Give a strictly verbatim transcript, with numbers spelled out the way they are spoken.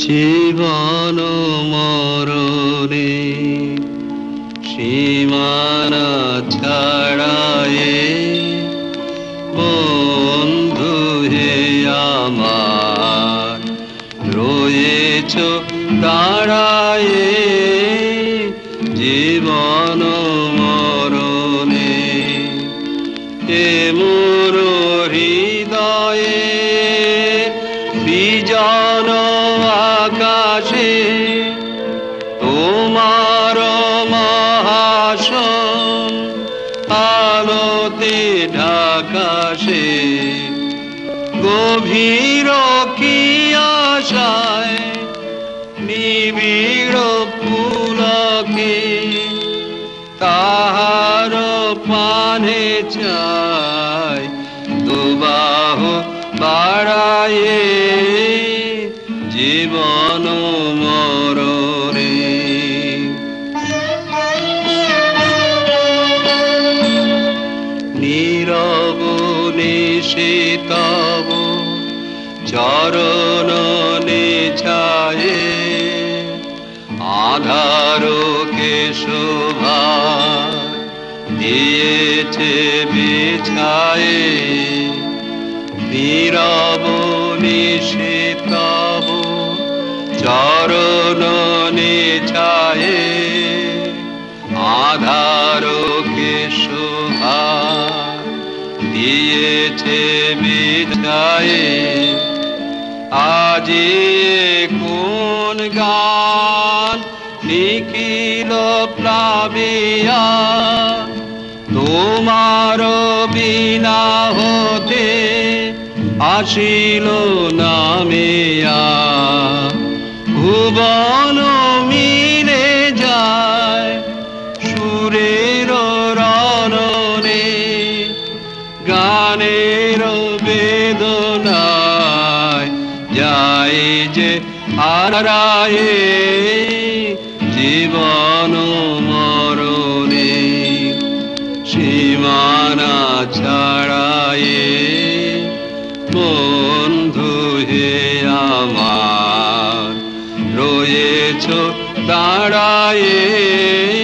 জীবন মরণে সীমানা ছাড়ায়ে বন্ধু হে আমার রয়েছ দাঁড়ায়ে জীবন মরণে এ মোর হৃদয়ে বিজন আকাশে তোমার মহাসন আলোতে ঢাকাশে গভীর কি আশায় নিবিড় পুলকে তাহার পানে চাই দুবাহ বাড়ায়ে জীবন মরণে নীরব নিশিতব চরণ নিছায়ে আধারকে শোভা দিয়েছে বিছায়ে নীরব নিশিতব চরণ নিছায়ে আধারকে শোভা দিয়েছে বিছায়ে আজি কোন গান নিখিল প্লাবিয়া তোমার বিনা হতে আসিল নামিয়া ভুবন মিলে যায় সুরের রণনে গানের বেদনায় যায় যে হারায়ে জীবন মরণে সীমানা ছাড়ায়ে বন্ধু হে আমার রয়েছ দাঁড়ায়ে